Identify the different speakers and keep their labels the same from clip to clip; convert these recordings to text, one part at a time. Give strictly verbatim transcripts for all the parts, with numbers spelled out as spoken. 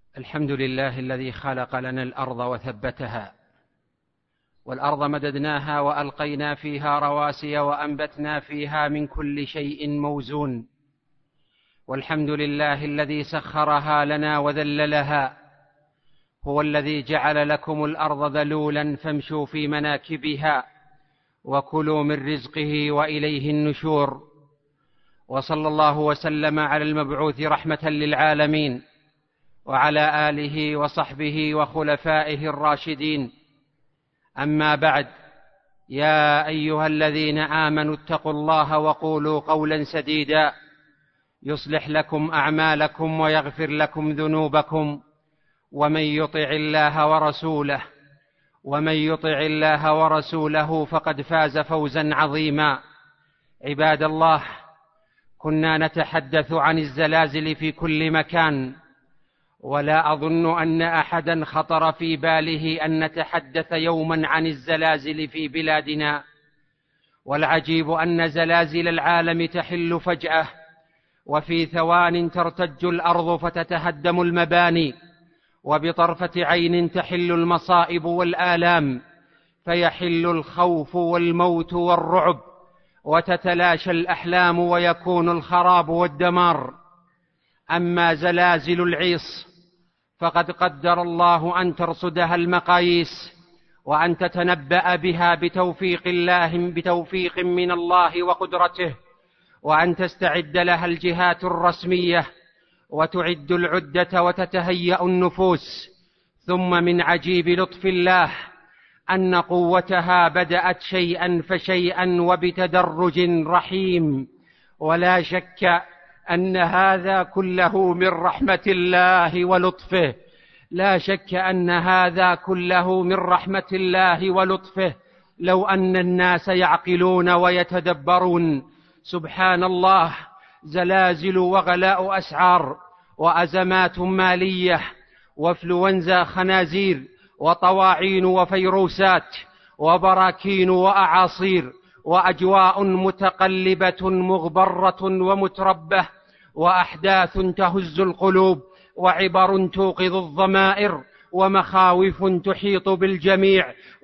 Speaker 1: الحمد لله الذي خلق لنا الأرض وثبتها، والأرض مددناها وألقينا فيها رواسي وأنبتنا فيها من كل شيء موزون. والحمد لله الذي سخرها لنا وذللها، هو الذي جعل لكم الأرض ذلولا فامشوا في مناكبها وكلوا من رزقه وإليه النشور. وصلى الله وسلم على المبعوث رحمة للعالمين وعلى آله وصحبه وخلفائه الراشدين. أما بعد، يا أيها الذين آمنوا اتقوا الله وقولوا قولا سديدا يصلح لكم أعمالكم ويغفر لكم ذنوبكم، ومن يطع الله ورسوله ومن يطع الله ورسوله فقد فاز فوزا عظيما. عباد الله، كنا نتحدث عن الزلازل في كل مكان، ولا أظن أن أحدا خطر في باله أن نتحدث يوما عن الزلازل في بلادنا. والعجيب أن زلازل العالم تحل فجأة، وفي ثوان ترتج الأرض فتتهدم المباني، وبطرفة عين تحل المصائب والآلام، فيحل الخوف والموت والرعب، وتتلاشى الأحلام ويكون الخراب والدمار. أما زلازل العيص فقد قدر الله أن ترصدها المقاييس، وأن تتنبأ بها بتوفيق الله بتوفيق من الله وقدرته، وأن تستعد لها الجهات الرسمية وتعد العدة وتتهيأ النفوس. ثم من عجيب لطف الله أن قوتها بدأت شيئا فشيئا وبتدرج رحيم، ولا شك أن هذا كله من رحمة الله ولطفه لا شك أن هذا كله من رحمة الله ولطفه لو أن الناس يعقلون ويتدبرون. سبحان الله، زلازل وغلاء أسعار وأزمات مالية وفلونزا خنازير وطواعين وفيروسات وبراكين وأعاصير وأجواء متقلبة مغبرة ومتربة، وأحداث تهز القلوب، وعبر توقظ الضمائر، ومخاوف تحيط بالجميع،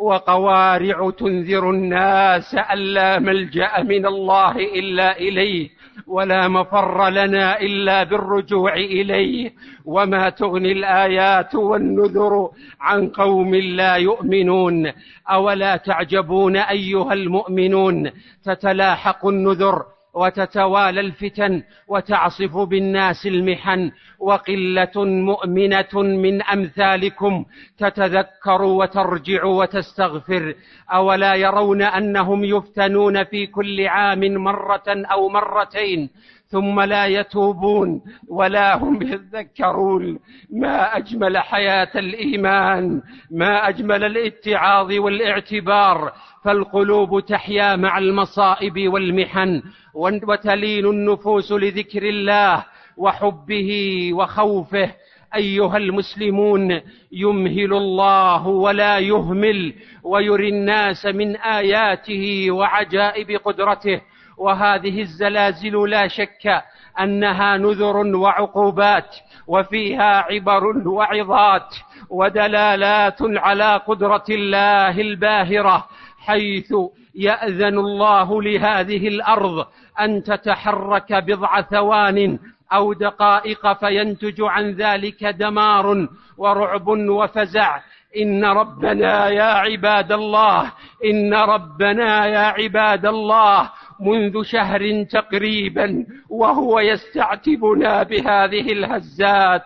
Speaker 1: وقوارع تنذر الناس أن لا ملجأ من الله إلا إليه، ولا مفر لنا إلا بالرجوع إليه. وما تغني الآيات والنذر عن قوم لا يؤمنون. أولا تعجبون أيها المؤمنون؟ تتلاحق النذر وتتوالى الفتن وتعصف بالناس المحن، وقلة مؤمنة من أمثالكم تتذكر وترجع وتستغفر. أولا يرون أنهم يفتنون في كل عام مرة أو مرتين ثم لا يتوبون ولا هم يذكرون؟ ما أجمل حياة الإيمان، ما أجمل الاتعاظ والاعتبار، فالقلوب تحيا مع المصائب والمحن، وتلين النفوس لذكر الله وحبه وخوفه. أيها المسلمون، يمهل الله ولا يهمل، ويري الناس من آياته وعجائب قدرته. وهذه الزلازل لا شك أنها نذر وعقوبات، وفيها عبر وعظات ودلالات على قدرة الله الباهرة، حيث يأذن الله لهذه الأرض أن تتحرك بضع ثوان أو دقائق فينتج عن ذلك دمار ورعب وفزع. إن ربنا يا عباد الله إن ربنا يا عباد الله منذ شهر تقريبا وهو يستعتبنا بهذه الهزات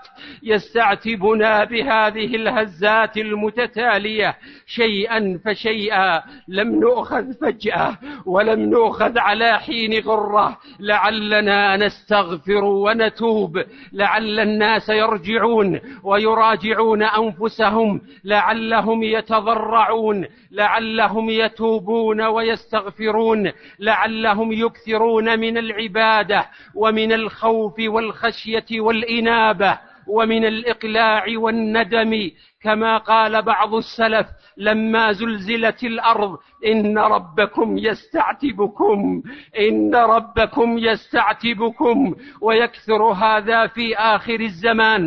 Speaker 1: يستعتبنا بهذه الهزات المتتالية شيئا فشيئا. لم نؤخذ فجأة ولم نؤخذ على حين غرة، لعلنا نستغفر ونتوب، لعل الناس يرجعون ويراجعون أنفسهم، لعلهم يتضرعون، لعلهم يتوبون ويستغفرون، لعلهم يكثرون من العبادة ومن الخوف والخشية والإنابة ومن الإقلاع والندم. كما قال بعض السلف لما زلزلت الأرض: إن ربكم يستعتبكم إن ربكم يستعتبكم. ويكثر هذا في آخر الزمان،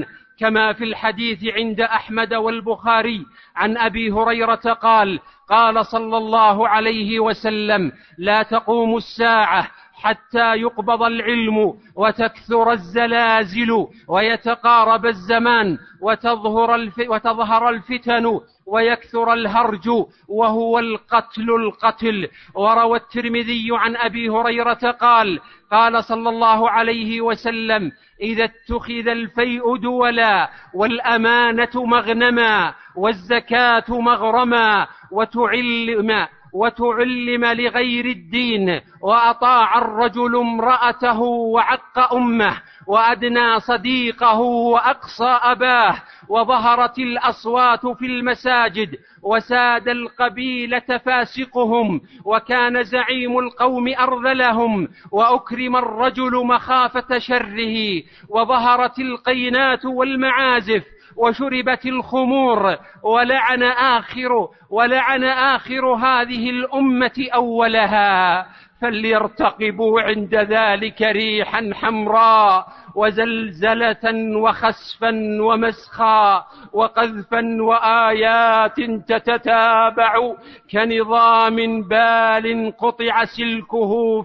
Speaker 1: كما في الحديث عند أحمد والبخاري عن أبي هريرة قال: قال صلى الله عليه وسلم: لا تقوم الساعة حتى يقبض العلم وتكثر الزلازل ويتقارب الزمان وتظهر, الف... وتظهر الفتن ويكثر الهرج وهو القتل القتل. وروى الترمذي عن أبي هريرة قال: قال صلى الله عليه وسلم: إذا اتخذ الفيء دولا والأمانة مغنما والزكاة مغرما وتعلم وتعلم لغير الدين وأطاع الرجل امرأته وعق أمه وأدنى صديقه وأقصى أباه وظهرت الأصوات في المساجد وساد القبيلة فاسقهم وكان زعيم القوم أرذلهم وأكرم الرجل مخافة شره وظهرت القينات والمعازف وشربت الخمور ولعن آخر ولعن آخر هذه الأمة أولها، فليرتقبوا عند ذلك ريحا حمراء وزلزلة وخسفا ومسخا وقذفا وآيات تتتابع كنظام بال قطع سلكه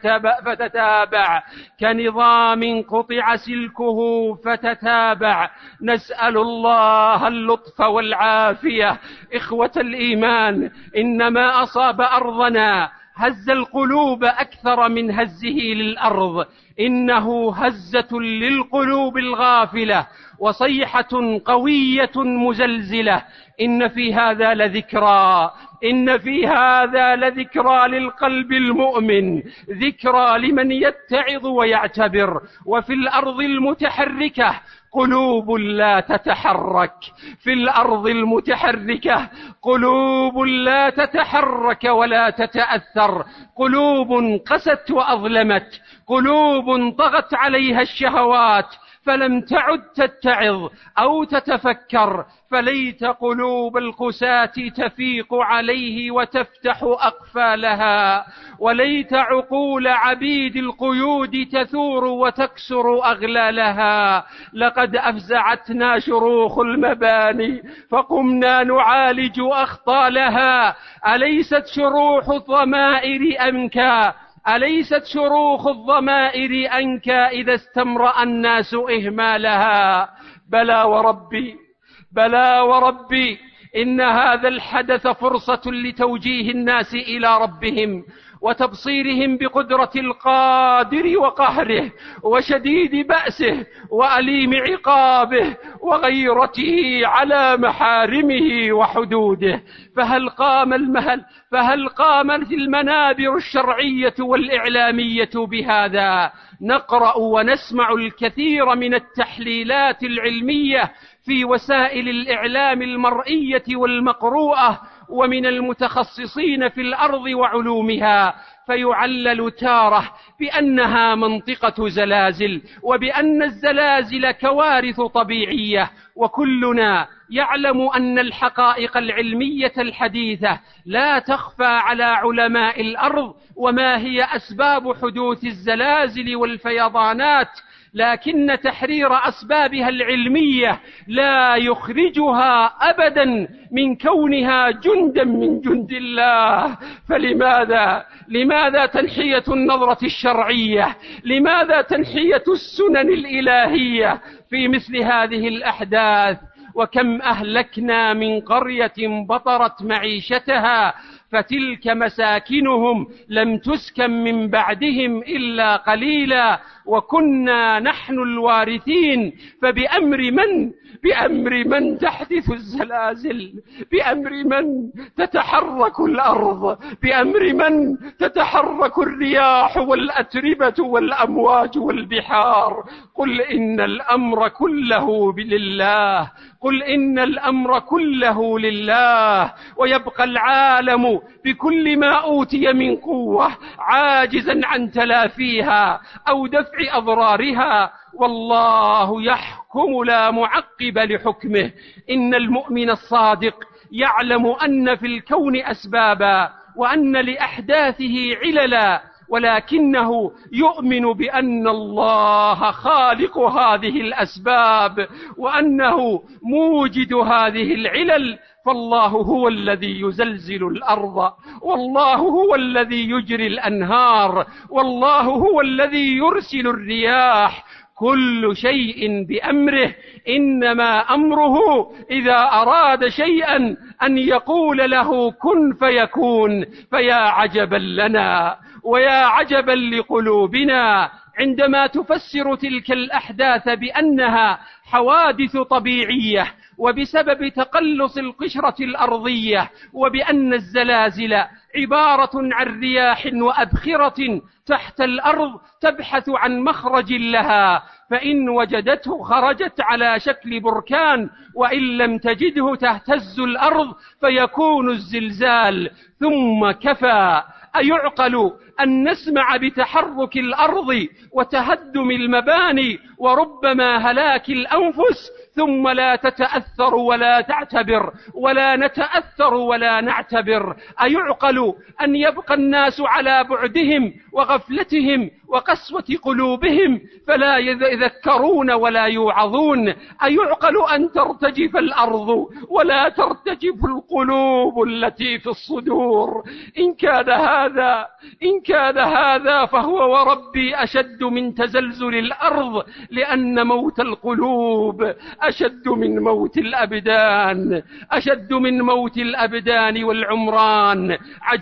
Speaker 1: فتتابع كنظام قطع سلكه فتتابع. نسأل الله اللطف والعافية. إخوة الإيمان، إنما أصاب أرضنا هز القلوب أكثر من هزه للأرض، إنه هزة للقلوب الغافلة وصيحة قوية مزلزلة. إن في هذا لذكرى إن في هذا لذكرى للقلب المؤمن، ذكرى لمن يتعظ ويعتبر. وفي الأرض المتحركة قلوب لا تتحرك في الأرض المتحركة قلوب لا تتحرك ولا تتأثر، قلوب قست وأظلمت، قلوب طغت عليها الشهوات فلم تعد تتعظ أو تتفكر. فليت قلوب القساة تفيق عليه وتفتح أقفالها، وليت عقول عبيد القيود تثور وتكسر أغلالها. لقد أفزعتنا شروخ المباني فقمنا نعالج أخطالها. أليست شروح الضمائر أنكى أليست شروخ الضمائر أنكى إذا استمرأ الناس إهمالها. بلى وربي بلى وربي إن هذا الحدث فرصة لتوجيه الناس إلى ربهم وتبصيرهم بقدرة القادر وقهره وشديد بأسه وأليم عقابه وغيرته على محارمه وحدوده. فهل قام المهل فهل قامت المنابر الشرعية والإعلامية بهذا؟ نقرأ ونسمع الكثير من التحليلات العلمية في وسائل الإعلام المرئية والمقروءة ومن المتخصصين في الأرض وعلومها، فيعلل تارة بأنها منطقة زلازل وبأن الزلازل كوارث طبيعية، وكلنا يعلم أن الحقائق العلمية الحديثة لا تخفى على علماء الأرض وما هي أسباب حدوث الزلازل والفيضانات، لكن تحرير أسبابها العلمية لا يخرجها أبدا من كونها جندا من جند الله. فلماذا لماذا تنحية النظرة الشرعية؟ لماذا تنحية السنن الإلهية في مثل هذه الأحداث؟ وكم أهلكنا من قرية بطرت معيشتها فتلك مساكنهم لم تسكن من بعدهم إلا قليلا وكنا نحن الوارثين. فبأمر من بأمر من تحدث الزلازل؟ بأمر من تتحرك الأرض؟ بأمر من تتحرك الرياح والأتربة والأمواج والبحار؟ قل إن الأمر كله لله قل إن الأمر كله لله ويبقى العالم بكل ما أوتي من قوة عاجزا عن تلافيها أو دفع أضرارها، والله يحكم لا معقب لحكمه. إن المؤمن الصادق يعلم أن في الكون أسبابا وأن لأحداثه عللا ولكنه يؤمن بأن الله خالق هذه الأسباب وأنه موجد هذه العلل. فالله هو الذي يزلزل الأرض، والله هو الذي يجري الأنهار، والله هو الذي يرسل الرياح، كل شيء بأمره. إنما أمره إذا أراد شيئا أن يقول له كن فيكون. فيا عجبا لنا ويا عجبا لقلوبنا عندما تفسر تلك الأحداث بأنها حوادث طبيعية وبسبب تقلص القشرة الأرضية، وبأن الزلازل عبارة عن رياح وأبخرة تحت الأرض تبحث عن مخرج لها، فإن وجدته خرجت على شكل بركان، وإن لم تجده تهتز الأرض فيكون الزلزال. ثم كفى. أيعقل أن نسمع بتحرك الأرض وتهدم المباني وربما هلاك الأنفس ثم لا تتأثر ولا تعتبر، ولا نتأثر ولا نعتبر؟ أيعقل أن يبقى الناس على بعدهم وغفلتهم وقسوة قلوبهم فلا يذكرون ولا يوعظون؟ أيعقل أن ترتجف الأرض ولا ترتجف القلوب التي في الصدور؟ إن كان هذا إن كان هذا فهو وربي أشد من تزلزل الأرض، لأن موت القلوب أشد من موت الأبدان، أشد من موت الأبدان والعمران.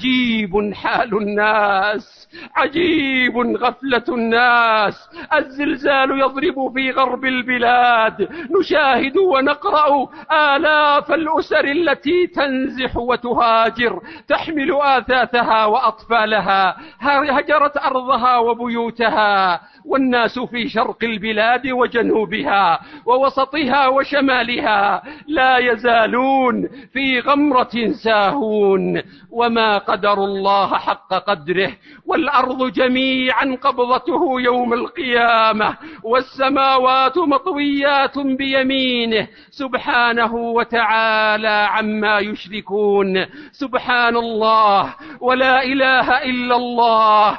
Speaker 1: عجيب حال الناس، عجيب غفلة الناس. الزلزال يضرب في غرب البلاد، نشاهد ونقرأ آلاف الأسر التي تنزح وتهاجر، تحمل آثاثها وأطفالها، هجرت أرضها وبيوتها، والناس في شرق البلاد وجنوبها ووسطها وشمالها لا يزالون في غمرة ساهون. وما قدر الله حق قدره، والأرض جميعا قبضته يوم القيامة، والسماوات مطويات بيمينه سبحانه وتعالى عما يشركون. سبحان الله ولا إله إلا الله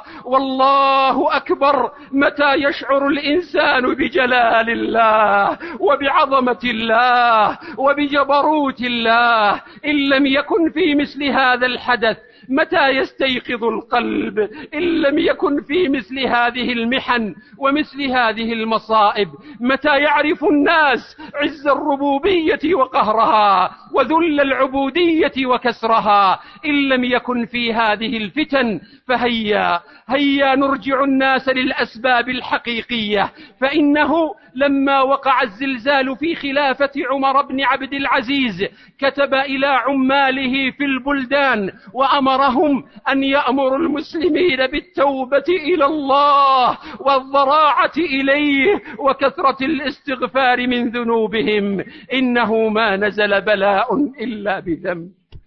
Speaker 1: والله أكبر. متى يشعر الإنسان بجلال الله وبعظمة الله وبجبروت الله إن لم يكن في مثل هذا الحدث؟ متى يستيقظ القلب إن لم يكن في مثل هذه المحن ومثل هذه المصائب؟ متى يعرف الناس عز الربوبية وقهرها وذل العبودية وكسرها إن لم يكن في هذه الفتن؟ فهيا هيا نرجع الناس للأسباب الحقيقية. فإنه لما وقع الزلزال في خلافة عمر بن عبد العزيز كتب إلى عماله في البلدان وأمرهم أن يأمروا المسلمين بالتوبة إلى الله والضراعة إليه وكثرة الاستغفار من ذنوبهم. إنه ما نزل بلاء إلا بذنب،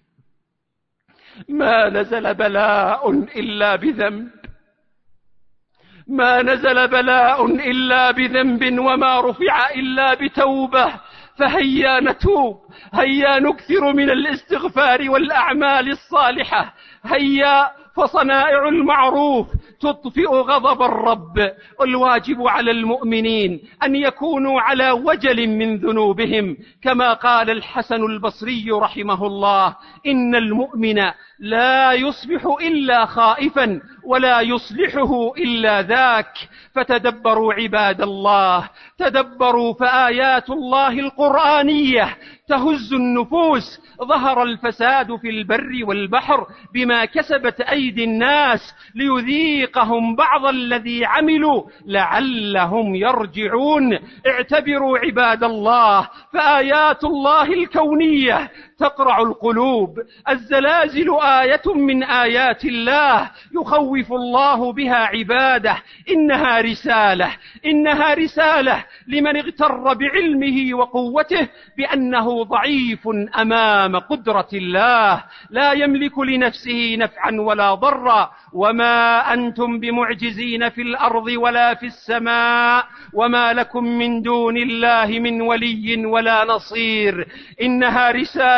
Speaker 1: ما نزل بلاء إلا بذنب، ما نزل بلاء إلا بذنب، وما رفع إلا بتوبة. فهيا نتوب، هيا نكثر من الاستغفار والأعمال الصالحة. هيا فصنائع المعروف تطفئ غضب الرب. الواجب على المؤمنين أن يكونوا على وجل من ذنوبهم، كما قال الحسن البصري رحمه الله: إن المؤمن لا يصبح إلا خائفا ولا يصلحه إلا ذاك. فتدبروا عباد الله، تدبروا، فآيات الله القرآنية تهز النفوس. ظهر الفساد في البر والبحر بما كسبت أيدي الناس ليذيقهم بعض الذي عملوا لعلهم يرجعون. اعتبروا عباد الله، فآيات الله الكونية تقرع القلوب. الزلازل آية من آيات الله يخوف الله بها عباده. إنها رسالة، إنها رسالة لمن اغتر بعلمه وقوته بأنه ضعيف أمام قدرة الله، لا يملك لنفسه نفعا ولا ضرا. وما أنتم بمعجزين في الأرض ولا في السماء، وما لكم من دون الله من ولي ولا نصير. إنها رسالة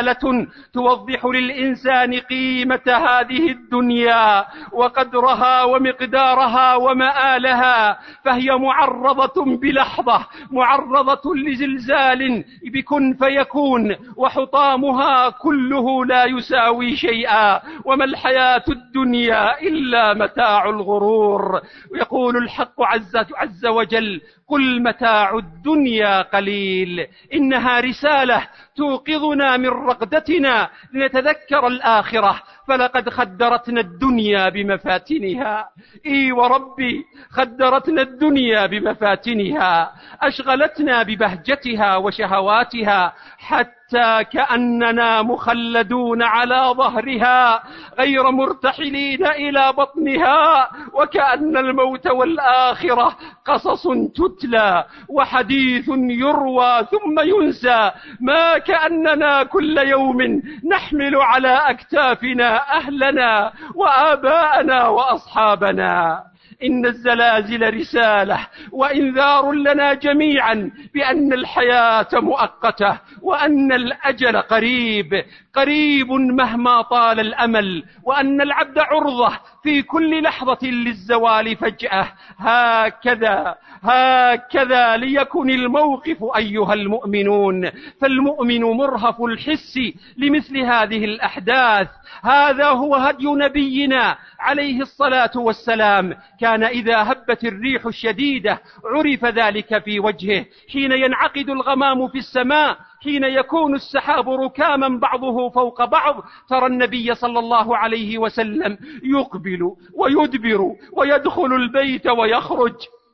Speaker 1: رسالة توضح للإنسان قيمة هذه الدنيا وقدرها ومقدارها ومآلها، فهي معرضة بلحظة، معرضة لزلزال بكن فيكون، وحطامها كله لا يساوي شيئا، وما الحياة الدنيا إلا متاع الغرور. ويقول الحق عز, عز وجل: قل متاع الدنيا قليل. إنها رسالة توقظنا من رقدتنا لنتذكر الآخرة، فلقد خدرتنا الدنيا بمفاتنها. إي وربي، خدرتنا الدنيا بمفاتنها، أشغلتنا ببهجتها وشهواتها، حتى كأننا مخلدون على ظهرها غير مرتحلين إلى بطنها، وكأن الموت والآخرة قصص تتلى وحديث يروى ثم ينسى، ما كأننا كل يوم نحمل على أكتافنا أهلنا وآباءنا وأصحابنا. إن الزلازل رسالة وإنذار لنا جميعا بأن الحياة مؤقتة، وأن الأجل قريب قريب مهما طال الأمل، وأن العبد عرضة في كل لحظة للزوال فجأة. هكذا هكذا ليكن الموقف أيها المؤمنون، فالمؤمن مرهف الحس لمثل هذه الأحداث. هذا هو هدي نبينا عليه الصلاة والسلام، كان إذا هبت الريح الشديدة عرف ذلك في وجهه، حين ينعقد الغمام في السماء، حين يكون السحاب ركاما بعضه فوق بعض، ترى النبي صلى الله عليه وسلم يقبل ويدبر ويدخل البيت ويخرج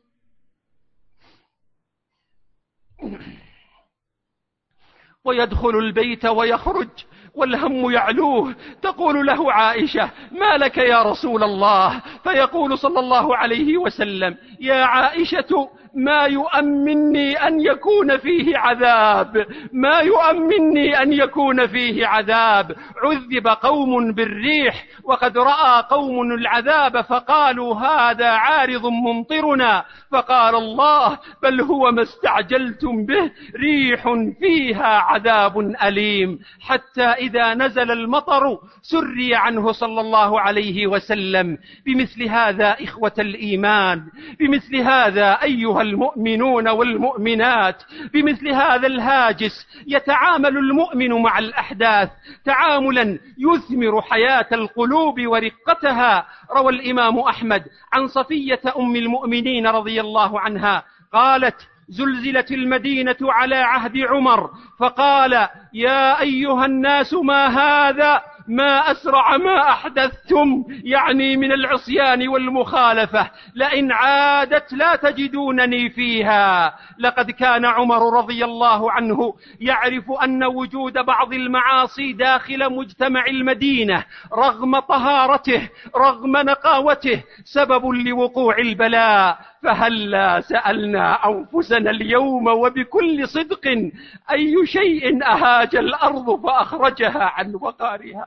Speaker 1: ويدخل البيت ويخرج والهم يعلوه. تقول له عائشة: ما لك يا رسول الله؟ فيقول صلى الله عليه وسلم: يا عائشة، ما يؤمنني أن يكون فيه عذاب، ما يؤمنني أن يكون فيه عذاب. عذب قوم بالريح وقد رأى قوم العذاب فقالوا: هذا عارض ممطرنا، فقال الله: بل هو ما استعجلتم به، ريح فيها عذاب أليم. حتى إذا نزل المطر سري عنه صلى الله عليه وسلم. بمثل هذا إخوة الإيمان، بمثل هذا أيها المؤمنون والمؤمنات، بمثل هذا الهاجس يتعامل المؤمن مع الأحداث تعاملا يثمر حياة القلوب ورقتها. روى الإمام أحمد عن صفية أم المؤمنين رضي الله عنها قالت: زلزلت المدينة على عهد عمر، فقال: يا أيها الناس، ما هذا؟ ما أسرع ما أحدثتم، يعني من العصيان والمخالفة، لئن عادت لا تجدونني فيها. لقد كان عمر رضي الله عنه يعرف أن وجود بعض المعاصي داخل مجتمع المدينة رغم طهارته رغم نقاوته سبب لوقوع البلاء. فهلا سألنا أنفسنا اليوم وبكل صدق: أي شيء أهاج الأرض فأخرجها عن وقارها؟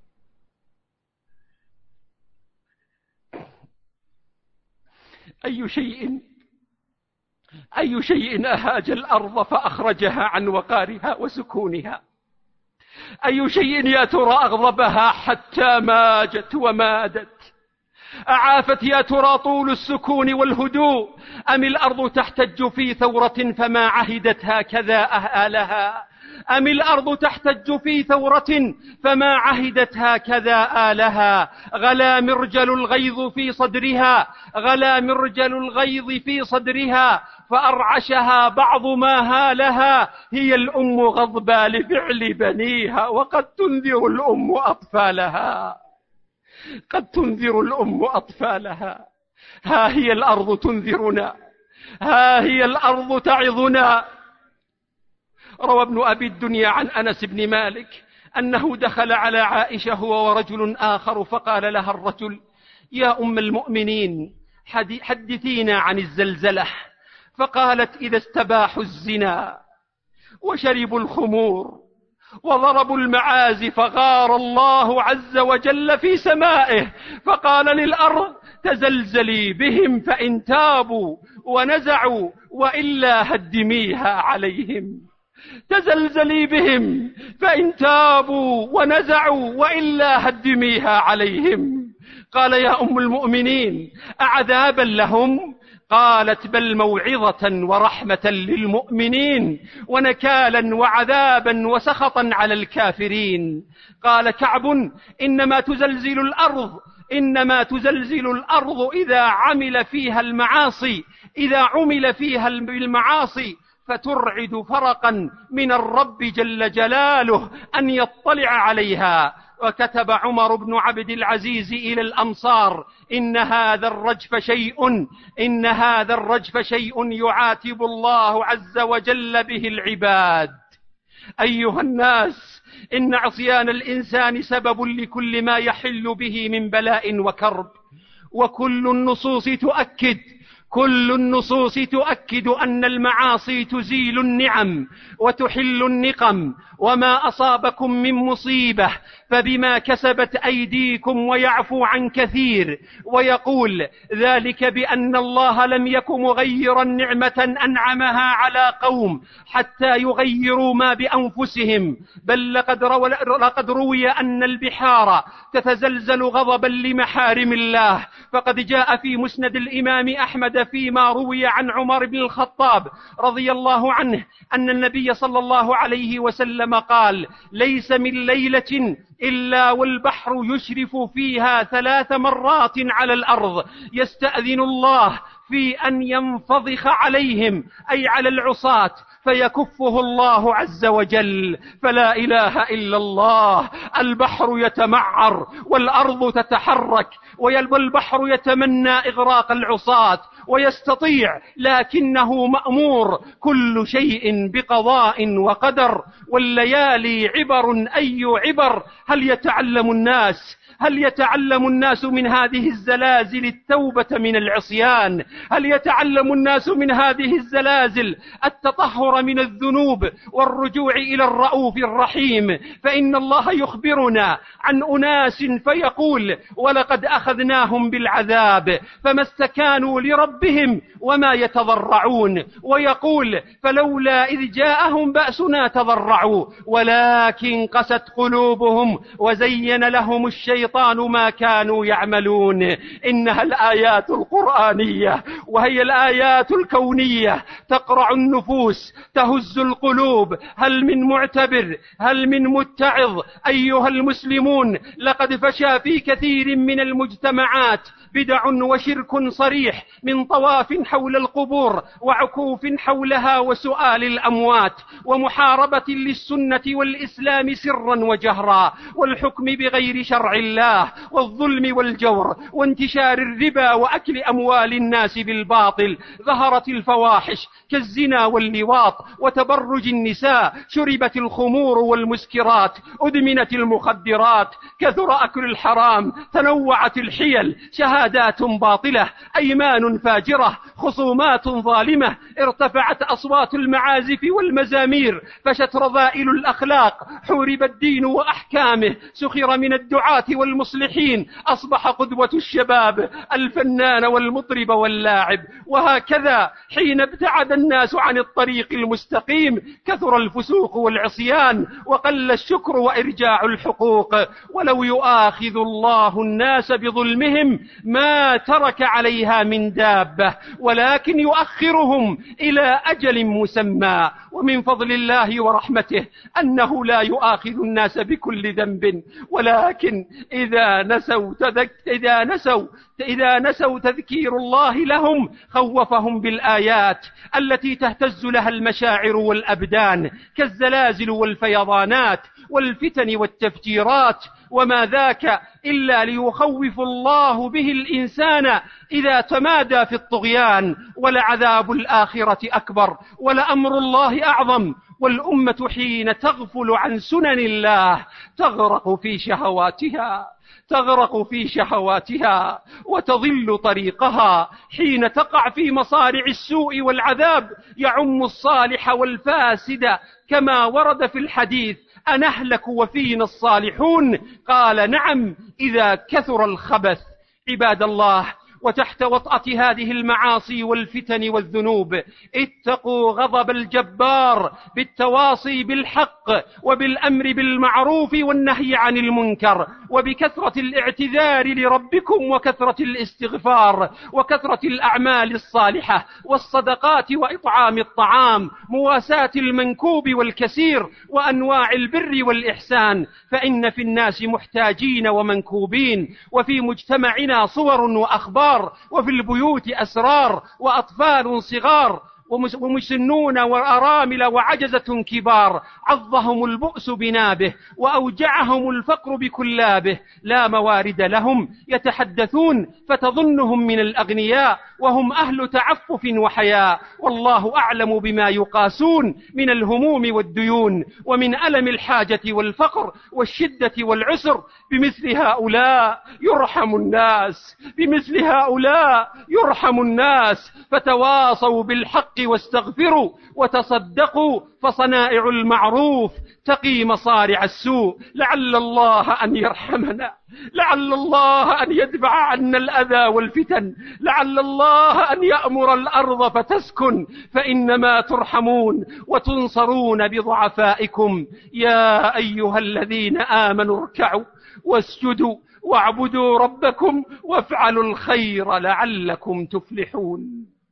Speaker 1: أي شيء أي شيء أهاج الأرض فأخرجها عن وقارها وسكونها؟ أي شيء يا ترى أغضبها حتى ماجت ومادت؟ أعافت يا ترى طول السكون والهدوء، أم الأرض تحتج في ثورة فما عهدت هكذا أهالها؟ أم الأرض تحتج في ثورة فما عهدت هكذا آلها؟ غلا مرجل الغيظ في صدرها غلا مرجل الغيظ في صدرها فأرعشها بعض ما هالها. هي الأم غضبى لفعل بنيها، وقد تنذر الأم أطفالها قد تنذر الأم أطفالها. ها هي الأرض تنذرنا، ها هي الأرض تعظنا. روى ابن أبي الدنيا عن أنس بن مالك أنه دخل على عائشة هو ورجل آخر، فقال لها الرجل: يا أم المؤمنين، حدثينا عن الزلزلة. فقالت: إذا استباحوا الزنا وشربوا الخمور وضربوا المعازف غار الله عز وجل في سمائه، فقال للأرض: تزلزلي بهم فإن تابوا ونزعوا وإلا هدميها عليهم. تزلزلي بهم، فإن تابوا ونزعوا وإلا هدميها عليهم. قال يا أم المؤمنين أعذابا لهم؟ قالت بل موعظة ورحمة للمؤمنين ونكالا وعذابا وسخطا على الكافرين. قال كعب إنما تزلزل الأرض إنما تزلزل الأرض إذا عمل فيها المعاصي إذا عمل فيها المعاصي فترعد فرقا من الرب جل جلاله أن يطلع عليها. وكتب عمر بن عبد العزيز إلى الأمصار إن هذا الرجف شيء إن هذا الرجف شيء يعاتب الله عز وجل به العباد. أيها الناس، إن عصيان الإنسان سبب لكل ما يحل به من بلاء وكرب، وكل النصوص تؤكد كل النصوص تؤكد أن المعاصي تزيل النعم وتحل النقم، وما أصابكم من مصيبة فبما كسبت أيديكم ويعفو عن كثير. ويقول ذلك بأن الله لم يك مغيرا نعمة أنعمها على قوم حتى يغيروا ما بأنفسهم، بل لقد, رو... لقد روي أن البحار تتزلزل غضبا لمحارم الله. فقد جاء في مسند الإمام أحمد فيما روي عن عمر بن الخطاب رضي الله عنه أن النبي صلى الله عليه وسلم قال ليس من ليلة إلا والبحر يشرف فيها ثلاث مرات على الأرض يستأذن الله في أن ينفضخ عليهم أي على العصاة فيكفه الله عز وجل. فلا إله إلا الله. البحر يتمعر والأرض تتحرك والبحر يتمنى إغراق العصاة ويستطيع، لكنه مأمور. كل شيء بقضاء وقدر، والليالي عبر أي عبر. هل يتعلم الناس هل يتعلم الناس من هذه الزلازل التوبة من العصيان؟ هل يتعلم الناس من هذه الزلازل التطهر من الذنوب والرجوع إلى الرؤوف الرحيم؟ فإن الله يخبرنا عن أناس فيقول ولقد أخذناهم بالعذاب فما استكانوا لربهم وما يتضرعون، ويقول فلولا إذ جاءهم بأسنا تضرعوا ولكن قست قلوبهم وزين لهم الشيطان ما كانوا يعملون. إنها الآيات القرآنية وهي الآيات الكونية تقرع النفوس تهز القلوب. هل من معتبر؟ هل من متعظ؟ أيها المسلمون، لقد فشى في كثير من المجتمعات بدع وشرك صريح من طواف حول القبور وعكوف حولها وسؤال الأموات ومحاربة للسنة والإسلام سرا وجهرا والحكم بغير شرع الله والظلم والجور وانتشار الربا وأكل أموال الناس بالباطل. ظهرت الفواحش كالزنا واللواط وتبرج النساء، شربت الخمور والمسكرات، أدمنت المخدرات، كثر أكل الحرام، تنوعت الحيل، شهادات باطلة، أيمان فاجرة، خصومات ظالمة، ارتفعت أصوات المعازف والمزامير، فشت رذائل الأخلاق، حورب الدين وأحكامه، سخر من الدعاة والمصلحين، أصبح قدوة الشباب الفنان والمطرب واللاعب. وهكذا حين ابتعد الناس عن الطريق المستقيم كثر الفسوق والعصيان وقل الشكر وإرجاع الحقوق. ولو يؤاخذ الله الناس بظلمهم ما ترك عليها من دابة ولكن يؤخرهم إلى أجل مسمى. ومن فضل الله ورحمته أنه لا يؤاخذ الناس بكل ذنب، ولكن إذا نسوا تذك... إذا نسوا إذا نسوا تذكير الله لهم خوفهم بالآيات التي تهتز لها المشاعر والأبدان كالزلازل والفيضانات والفتن والتفجيرات. وما ذاك إلا ليخوف الله به الإنسان إذا تمادى في الطغيان. ولعذاب الآخرة أكبر ولأمر الله أعظم. والأمة حين تغفل عن سنن الله تغرق في شهواتها تغرق في شهواتها وتضل طريقها. حين تقع في مصارع السوء والعذاب يعم الصالح والفاسد كما ورد في الحديث أنهلك وفينا الصالحون؟ قال نعم إذا كثر الخبث. عباد الله، وتحت وطأة هذه المعاصي والفتن والذنوب. اتقوا غضب الجبار بالتواصي بالحق وبالأمر بالمعروف والنهي عن المنكر، وبكثرة الاعتذار لربكم وكثرة الاستغفار وكثرة الأعمال الصالحة والصدقات وإطعام الطعام، مواساة المنكوب والكثير، وأنواع البر والإحسان، فإن في الناس محتاجين ومنكوبين، وفي مجتمعنا صور وأخبار، وفي البيوت أسرار وأطفال صغار ومسنون وأرامل وعجزة كبار، عضهم البؤس بنابه وأوجعهم الفقر بكلابه، لا موارد لهم يتحدثون فتظنهم من الأغنياء وهم أهل تعفف وحياء، والله أعلم بما يقاسون من الهموم والديون ومن ألم الحاجة والفقر والشدة والعسر. بمثل هؤلاء يرحم الناس، بمثل هؤلاء يرحم الناس، فتواصوا بالحق واستغفروا وتصدقوا، فصنائع المعروف تقي مصارع السوء. لعل الله أن يرحمنا، لعل الله أن يدفع عنا الأذى والفتن، لعل الله أن يأمر الأرض فتسكن، فإنما ترحمون وتنصرون بضعفائكم. يا أيها الذين آمنوا اركعوا واسجدوا واعبدوا ربكم وافعلوا الخير لعلكم تفلحون.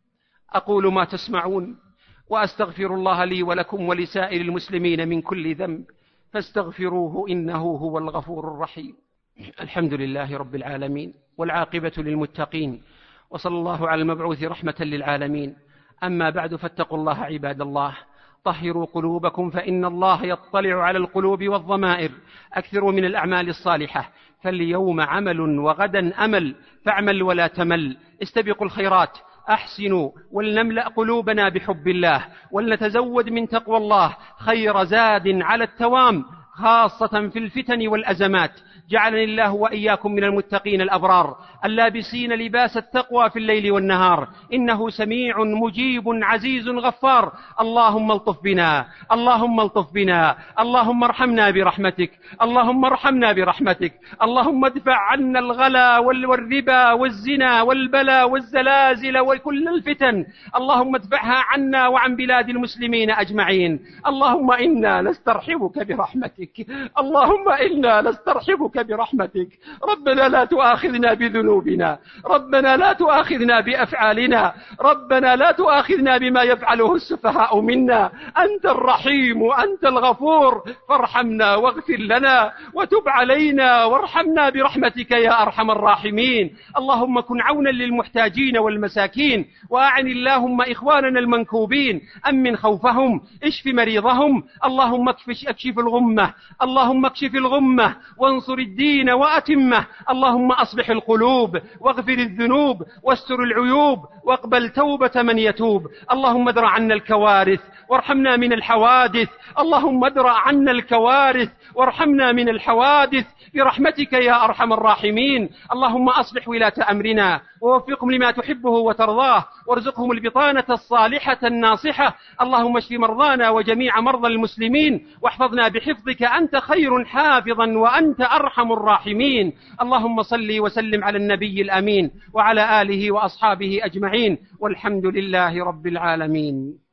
Speaker 1: أقول ما تسمعون وأستغفر الله لي ولكم ولسائر المسلمين من كل ذنب، فاستغفروه إنه هو الغفور الرحيم. الحمد لله رب العالمين، والعاقبة للمتقين، وصلى الله على المبعوث رحمة للعالمين. أما بعد، فاتقوا الله عباد الله، طهروا قلوبكم، فإن الله يطلع على القلوب والضمائر. أكثروا من الأعمال الصالحة، فاليوم عمل وغدا أمل، فاعمل ولا تمل. استبقوا الخيرات، أحسنوا، ولنملأ قلوبنا بحب الله، ولنتزود من تقوى الله خير زاد على التوام، خاصة في الفتن والأزمات. جعلني الله وإياكم من المتقين الأبرار اللابسين لباس التقوى في الليل والنهار، إنه سميع مجيب عزيز غفار. اللهم الطف بنا، اللهم الطف بنا، اللهم ارحمنا برحمتك، اللهم ارحمنا برحمتك. اللهم ادفع عنا الغلا والربا والزنا والبلاء والزلازل وكل الفتن، اللهم ادفعها عنا وعن بلاد المسلمين أجمعين. اللهم إنا نسترحبك برحمتك، اللهم إنا نسترحبك برحمتك. ربنا لا تؤاخذنا بذنوبنا، ربنا لا تؤاخذنا بأفعالنا، ربنا لا تؤاخذنا بما يفعله السفهاء منا. أنت الرحيم وأنت الغفور، فارحمنا واغفر لنا وتب علينا وارحمنا برحمتك يا أرحم الراحمين. اللهم كن عونا للمحتاجين والمساكين، وأعن اللهم إخواننا المنكوبين، أمن خوفهم، اشف مريضهم. اللهم اكشف الغمة، اللهم اكشف الغمة وانصر الدين وأتمه. اللهم أصلح القلوب واغفر الذنوب واستر العيوب واقبل توبة من يتوب. اللهم ادرع عنا الكوارث وارحمنا من الحوادث، اللهم ادرع عنا الكوارث وارحمنا من الحوادث برحمتك يا أرحم الراحمين. اللهم أصلح ولاة أمرنا ووفقهم لما تحبه وترضاه، وارزقهم البطانة الصالحة الناصحة. اللهم اشف مرضانا وجميع مرضى المسلمين، واحفظنا بحفظك، أنت خير حافظا وأنت أرحم الراحمين. اللهم صل وسلم على النبي الأمين وعلى آله وأصحابه أجمعين، والحمد لله رب العالمين.